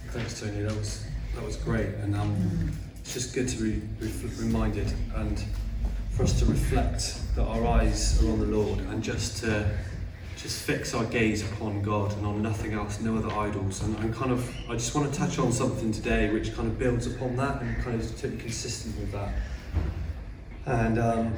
Thanks, Tony. That was great, and it's just good to be reminded and for us to reflect that our eyes are on the Lord and just fix our gaze upon God and on nothing else, no other idols. And I just want to touch on something today which kind of builds upon that and kind of is totally consistent with that. And I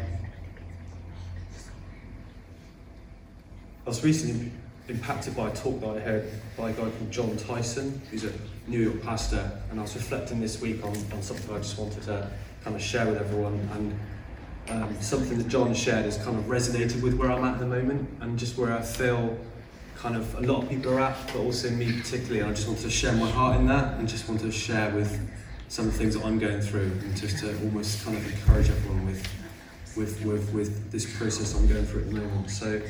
was recently impacted by a talk that I heard by a guy called Jon Tyson, who's a New York pastor, and I was reflecting this week on something I just wanted to kind of share with everyone, and something that Jon shared has kind of resonated with where I'm at the moment, and just where I feel kind of a lot of people are at, but also me particularly, and I just wanted to share my heart in that, and just wanted to share with some of the things that I'm going through, and just to almost kind of encourage everyone with this process I'm going through at the moment. So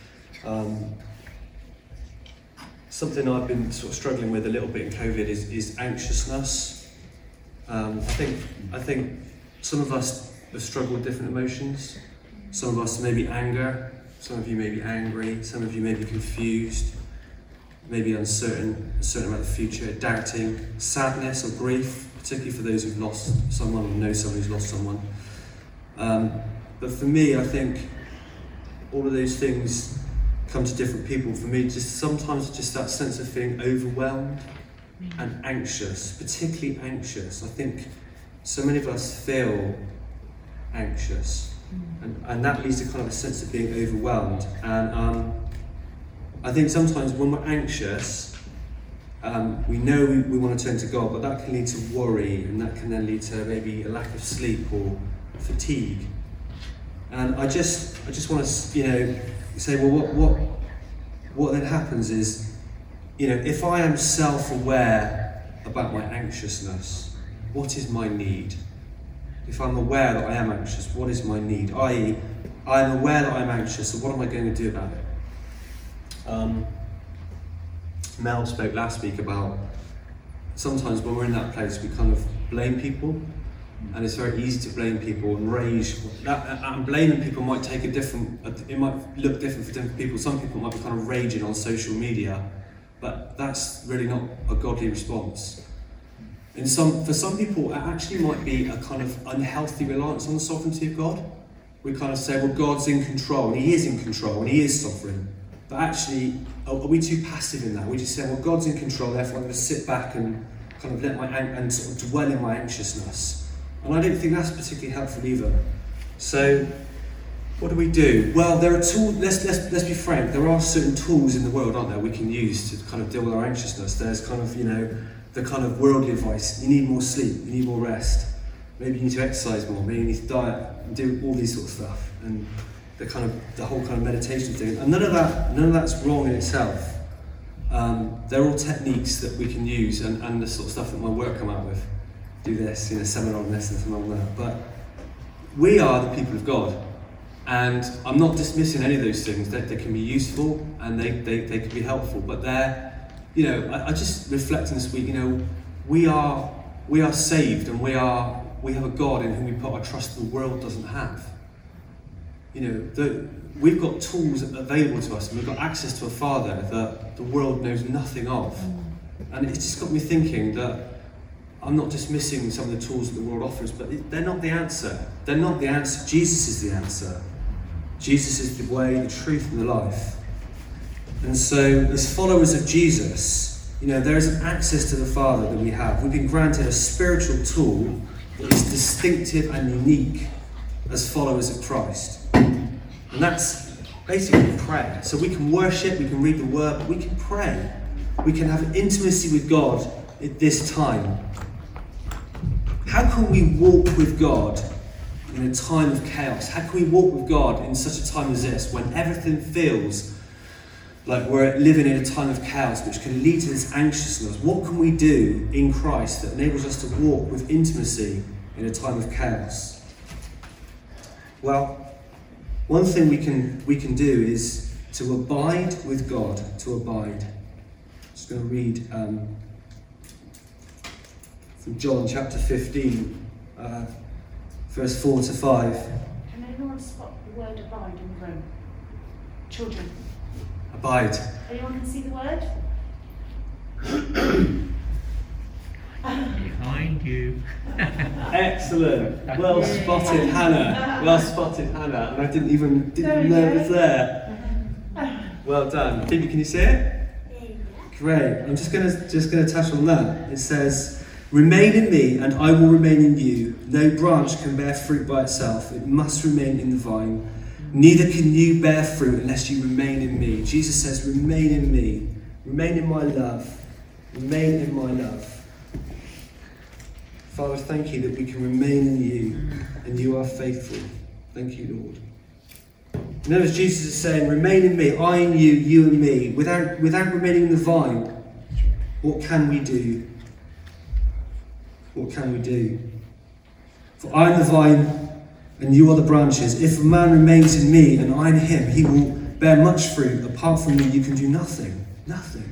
something I've been sort of struggling with a little bit in COVID is anxiousness. I think some of us have struggled with different emotions. Some of us maybe anger, some of you may be angry, some of you may be confused, maybe uncertain about the future, doubting, sadness or grief, particularly for those who've lost someone or know someone who's lost someone. But for me, I think all of those things come to different people. For me, sometimes that sense of feeling overwhelmed and anxious, particularly anxious. I think so many of us feel anxious, and that leads to kind of a sense of being overwhelmed. And I think sometimes when we're anxious, we know we want to turn to God, but that can lead to worry, and that can then lead to maybe a lack of sleep or fatigue. And I just want to, say, well, what then happens is, if I am self-aware about my anxiousness, what is my need? If I'm aware that I am anxious, what is my need? I.e., I'm aware that I'm anxious, so what am I going to do about it? Mel spoke last week about sometimes when we're in that place, we kind of blame people. And it's very easy to blame people and rage. And blaming people might take it might look different for different people. Some people might be kind of raging on social media, but that's really not a godly response. For some people, it actually might be a kind of unhealthy reliance on the sovereignty of God. We kind of say, well, God's in control, and He is in control, and He is sovereign. But actually, are we too passive in that? We just say, well, God's in control, therefore I'm going to sit back and kind of and sort of dwell in my anxiousness. And I don't think that's particularly helpful either. So, what do? Well, there are tools. Let's be frank. There are certain tools in the world, aren't there, we can use to kind of deal with our anxiousness. There's kind of, the kind of worldly advice. You need more sleep. You need more rest. Maybe you need to exercise more. Maybe you need to diet and do all these sort of stuff. And the whole kind of meditation thing. And none of that's wrong in itself. They're all techniques that we can use, and the sort of stuff that my work come out with. Do this, seminar on this and seminar on that. But we are the people of God, and I'm not dismissing any of those things. They can be useful and they can be helpful. But they're, I just reflecting this week. We are saved, and we have a God in whom we put our trust the world doesn't have. We've got tools available to us, and we've got access to a Father that the world knows nothing of. And it's just got me thinking that I'm not dismissing some of the tools that the world offers, but they're not the answer. They're not the answer. Jesus is the answer. Jesus is the way, the truth, and the life. And so, as followers of Jesus, there is an access to the Father that we have. We've been granted a spiritual tool that is distinctive and unique as followers of Christ. And that's basically prayer. So we can worship, we can read the Word, but we can pray. We can have intimacy with God at this time. How can we walk with God in a time of chaos? How can we walk with God in such a time as this, when everything feels like we're living in a time of chaos, which can lead to this anxiousness? What can we do in Christ that enables us to walk with intimacy in a time of chaos? Well, one thing we can do is to abide with God, to abide. I'm just going to read from John chapter 15, verse 4 to 5. Can anyone spot the word abide in the room? Children. Abide. Anyone can see the word? Behind you. Excellent. Well spotted, Hannah. Well spotted, Hannah. And I didn't even know it was there. Well done. Phoebe, can you see it? Great. I'm just gonna touch on that. It says, "Remain in me, and I will remain in you. No branch can bear fruit by itself; it must remain in the vine. Neither can you bear fruit unless you remain in me." Jesus says, "Remain in me. Remain in my love. Remain in my love." Father, thank you that we can remain in you, and you are faithful. Thank you, Lord. And then as Jesus is saying, "Remain in me, I in you, you in me." Without remaining in the vine, what can we do? What can we do? "For I am the vine, and you are the branches. If a man remains in me, and I in him, he will bear much fruit. Apart from me, you can do nothing." Nothing.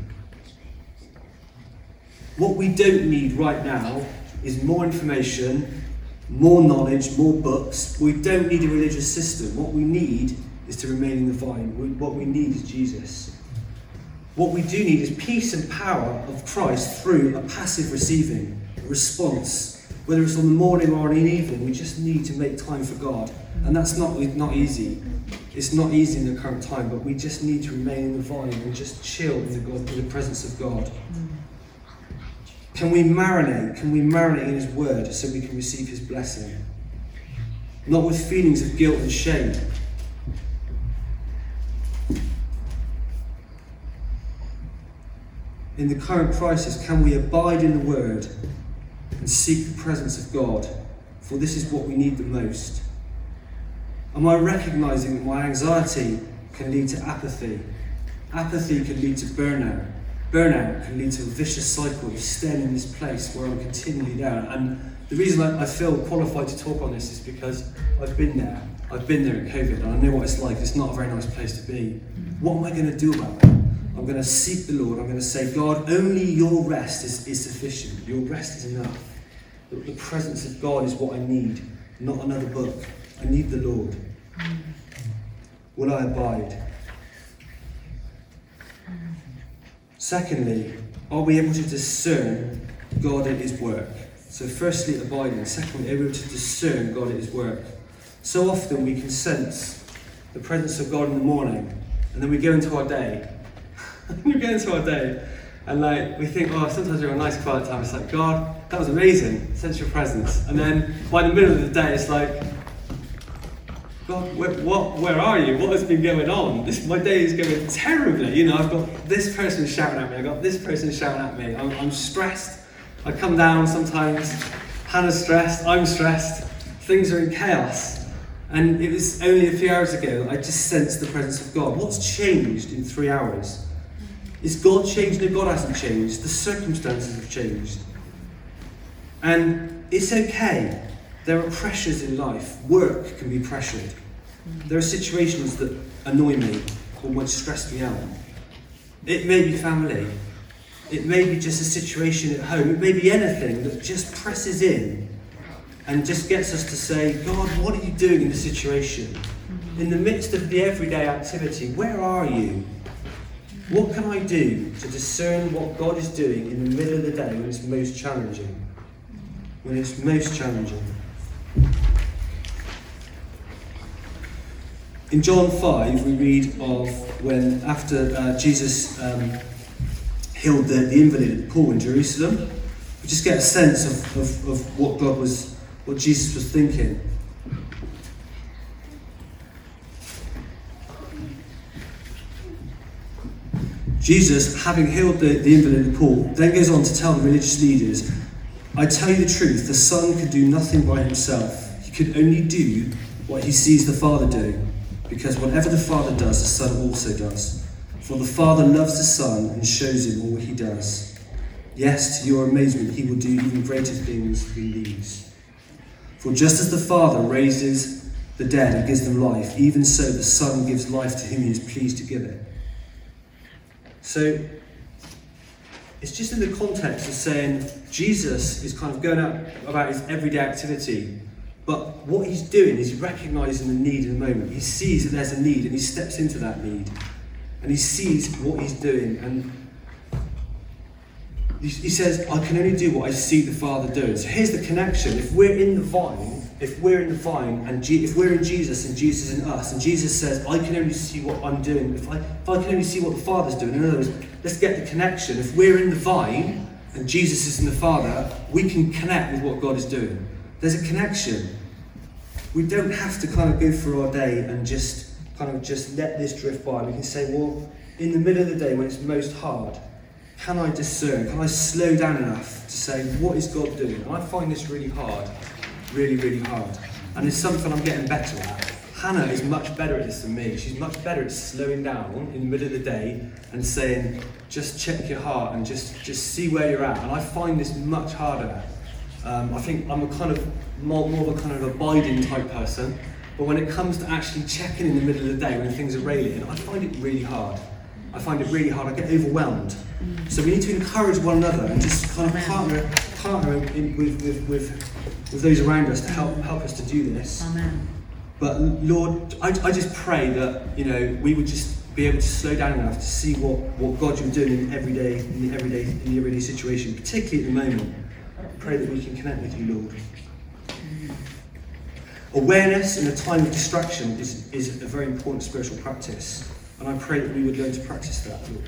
What we don't need right now is more information, more knowledge, more books. We don't need a religious system. What we need is to remain in the vine. What we need is Jesus. What we do need is peace and power of Christ through a passive receiving, a response. Whether it's on the morning or in the evening, we just need to make time for God. And that's not easy. It's not easy in the current time, but we just need to remain in the vine and just chill in the presence of God. Can we marinate? Can we marinate in His Word so we can receive His blessing? Not with feelings of guilt and shame. In the current crisis, can we abide in the Word and seek the presence of God? For this is what we need the most. Am I recognising that my anxiety can lead to apathy? Apathy can lead to burnout. Burnout can lead to a vicious cycle of staying in this place where I'm continually down. And the reason I feel qualified to talk on this is because I've been there. I've been there in COVID, and I know what it's like. It's not a very nice place to be. What am I going to do about it? I'm going to seek the Lord. I'm going to say, God, only your rest is sufficient. Your rest is enough. The presence of God is what I need, not another book. I need the Lord. Will I abide? Secondly, are we able to discern God at His work? So firstly, abiding. Secondly, are we able to discern God at His work? So often we can sense the presence of God in the morning, and then we go into our day. And we think, sometimes we're a nice quiet time. It's like, God, that was amazing. Sense your presence. And then by the middle of the day, it's like, God, where are you? What has been going on? My day is going terribly. I've got this person shouting at me. I've got this person shouting at me. I'm stressed. I come down sometimes. Hannah's stressed. I'm stressed. Things are in chaos. And it was only a few hours ago that I just sensed the presence of God. What's changed in 3 hours? Is God changed? No, God hasn't changed. The circumstances have changed. And it's okay. There are pressures in life. Work can be pressured. There are situations that annoy me or might stress me out. It may be family. It may be just a situation at home. It may be anything that just presses in and just gets us to say, God, what are you doing in the situation? In the midst of the everyday activity, where are you? What can I do to discern what God is doing in the middle of the day when it's most challenging? When it's most challenging. In John 5, we read of when, after Jesus healed the invalid at the pool in Jerusalem, we just get a sense of what Jesus was thinking. Jesus, having healed the invalid at the pool, then goes on to tell the religious leaders, I tell you the truth, the Son can do nothing by himself. He can only do what he sees the Father doing, because whatever the Father does, the Son also does. For the Father loves the Son and shows him all he does. Yes, to your amazement, he will do even greater things than these. For just as the Father raises the dead and gives them life, even so the Son gives life to whom he is pleased to give it. So, it's just in the context of saying Jesus is kind of going out about his everyday activity, but what he's doing is recognising the need in the moment. He sees that there's a need and he steps into that need. And he sees what he's doing. And He says, I can only do what I see the Father doing. So here's the connection. If we're in the vine, and if we're in Jesus and Jesus in us, and Jesus says, I can only see what I'm doing, if I can only see what the Father's doing. In other words, let's get the connection. If we're in the vine and Jesus is in the Father, we can connect with what God is doing. There's a connection. We don't have to kind of go through our day and just let this drift by. We can say, well, in the middle of the day when it's most hard, can I discern? Can I slow down enough to say, what is God doing? And I find this really hard, really, really hard. And it's something I'm getting better at. Hannah is much better at this than me. She's much better at slowing down in the middle of the day and saying, just check your heart and just see where you're at. And I find this much harder. I think I'm a kind of more of a kind of abiding type person. But when it comes to actually checking in the middle of the day when things are raining, I find it really hard. I get overwhelmed. So we need to encourage one another and just kind of partner with those around us to help us to do this. Amen. But Lord, I just pray that we would just be able to slow down enough to see what God you're doing in the everyday situation, particularly at the moment. I pray that we can connect with you, Lord. Awareness in a time of distraction is a very important spiritual practice. And I pray that we would learn to practice that, Lord.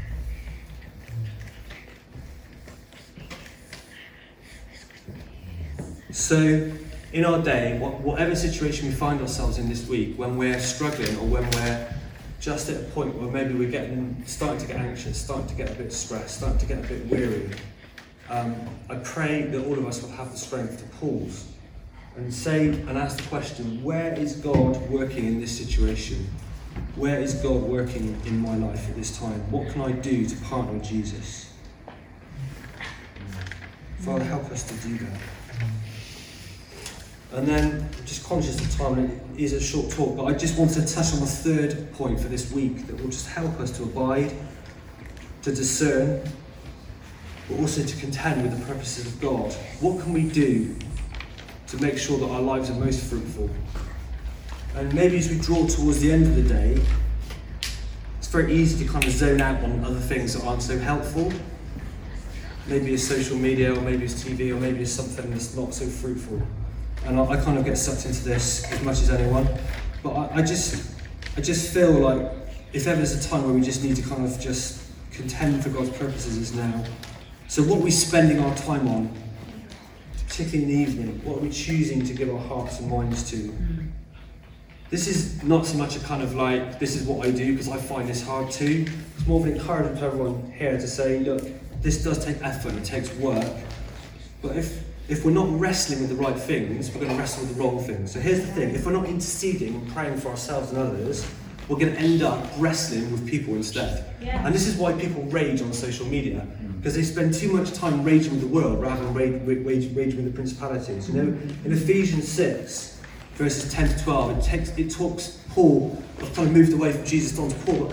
So, in our day, whatever situation we find ourselves in this week, when we're struggling or when we're just at a point where maybe we're starting to get anxious, starting to get a bit stressed, starting to get a bit weary, I pray that all of us will have the strength to pause and say and ask the question, where is God working in this situation? Where is God working in my life at this time? What can I do to partner with Jesus? Father, help us to do that. And then, I'm just conscious of time, and it is a short talk, but I just wanted to touch on the third point for this week that will just help us to abide, to discern, but also to contend with the purposes of God. What can we do to make sure that our lives are most fruitful? And maybe as we draw towards the end of the day, it's very easy to kind of zone out on other things that aren't so helpful. Maybe it's social media, or maybe it's TV, or maybe it's something that's not so fruitful. And I kind of get sucked into this as much as anyone. But I just feel like if ever there's a time where we just need to kind of just contend for God's purposes, is now. So what are we spending our time on, particularly in the evening? What are we choosing to give our hearts and minds to? This is not so much a kind of like, this is what I do because I find this hard too. It's more of an encouragement to everyone here to say, look, this does take effort, it takes work. But if we're not wrestling with the right things, we're going to wrestle with the wrong things. So here's the thing, if we're not interceding and praying for ourselves and others, we're going to end up wrestling with people instead. Yeah. And this is why people rage on social media, because they spend too much time raging with the world rather than raging with the principalities. In Ephesians 6, verses 10 to 12, it talks, Paul, I've kind of moved away from Jesus on to Paul,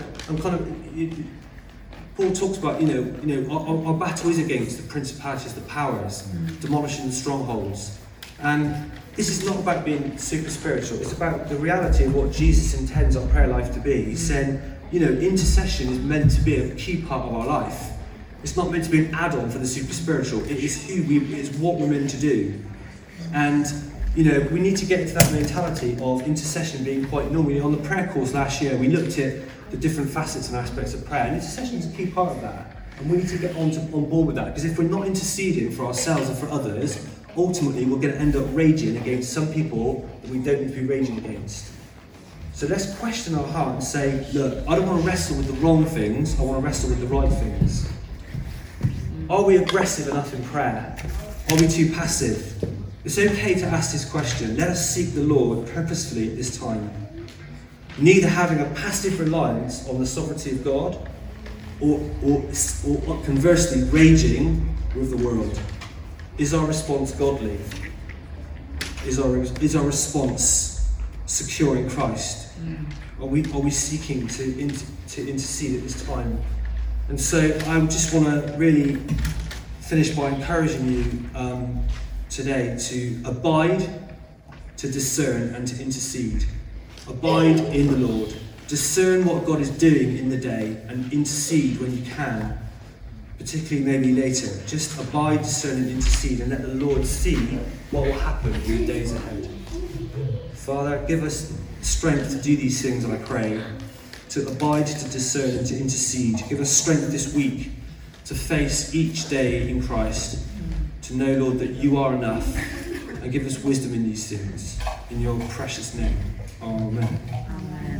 Paul talks about, our battle is against the principalities, the powers, demolishing the strongholds. And this is not about being super spiritual. It's about the reality of what Jesus intends our prayer life to be. He's saying, intercession is meant to be a key part of our life. It's not meant to be an add-on for the super spiritual. It is what we're meant to do. And, we need to get into that mentality of intercession being quite normal. On the prayer course last year, we looked at the different facets and aspects of prayer, and intercession is a key part of that. And we need to get on board with that, because if we're not interceding for ourselves and for others, ultimately we're going to end up raging against some people that we don't need to be raging against. So let's question our heart and say, look, I don't want to wrestle with the wrong things, I want to wrestle with the right things. Are we aggressive enough in prayer? Are we too passive? It's okay to ask this question. Let us seek the Lord purposefully at this time. Neither having a passive reliance on the sovereignty of God, or conversely raging with the world. Is our response godly? Is our response secure in Christ? Are we seeking to intercede at this time? And so I just want to really finish by encouraging you today to abide, to discern, and to intercede. Abide in the Lord. Discern what God is doing in the day and intercede when you can. particularly maybe later, just abide, discern and intercede, and let the Lord see what will happen in the days ahead. Father, give us strength to do these things, I pray, to abide, to discern and to intercede. Give us strength this week to face each day in Christ, to know, Lord, that you are enough, and give us wisdom in these things. In your precious name. Amen. Amen.